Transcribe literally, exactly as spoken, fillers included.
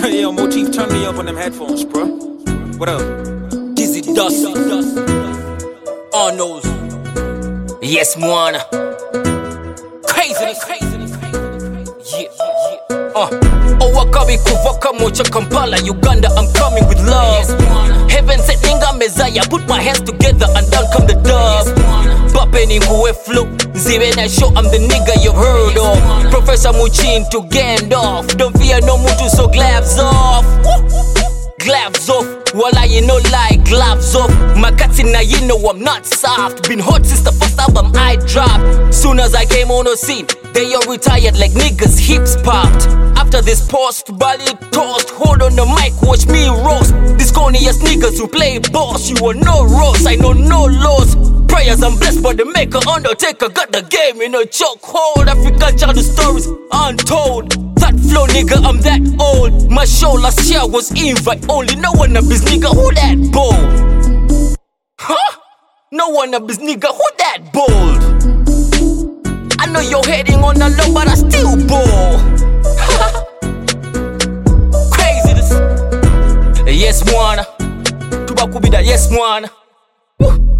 Yo, Motif, turn me up on them headphones, bro. What up? Dizzy Dust. On those. Yes, Moana. Crazy, crazy, yeah, yeah. Uh. Owakabi kuvoka mocha Kampala, Uganda, I'm coming with love. Heaven set ninga mezaya, put my hands together and down come the dove. Bapeni nguwe flow, ziwe na show, I'm the nigga you've heard of. Professor Muchin to Gandalf, don't fear no mutu, so gloves off. Gloves off, wala you know like gloves off. Makati na you know I'm not soft. Been hot since the first album I dropped. Soon as I came on the scene, they all retired like niggas hips popped. After this post, body tossed, hold on the mic, watch me roast. These corny ass niggas who play boss, you are no roast, I know no loss. Prayers I'm blessed by the maker, Undertaker got the game in a chokehold. African childhood stories untold. That flow nigga, I'm that old. My show last year was invite only. No one of this nigga, who that bold? Huh? No one of this nigga, who that bold? I know you're heading on a low, but I still ball. Crazy this. Yes, Moana. Tuba kubida, yes, Moana. Woo.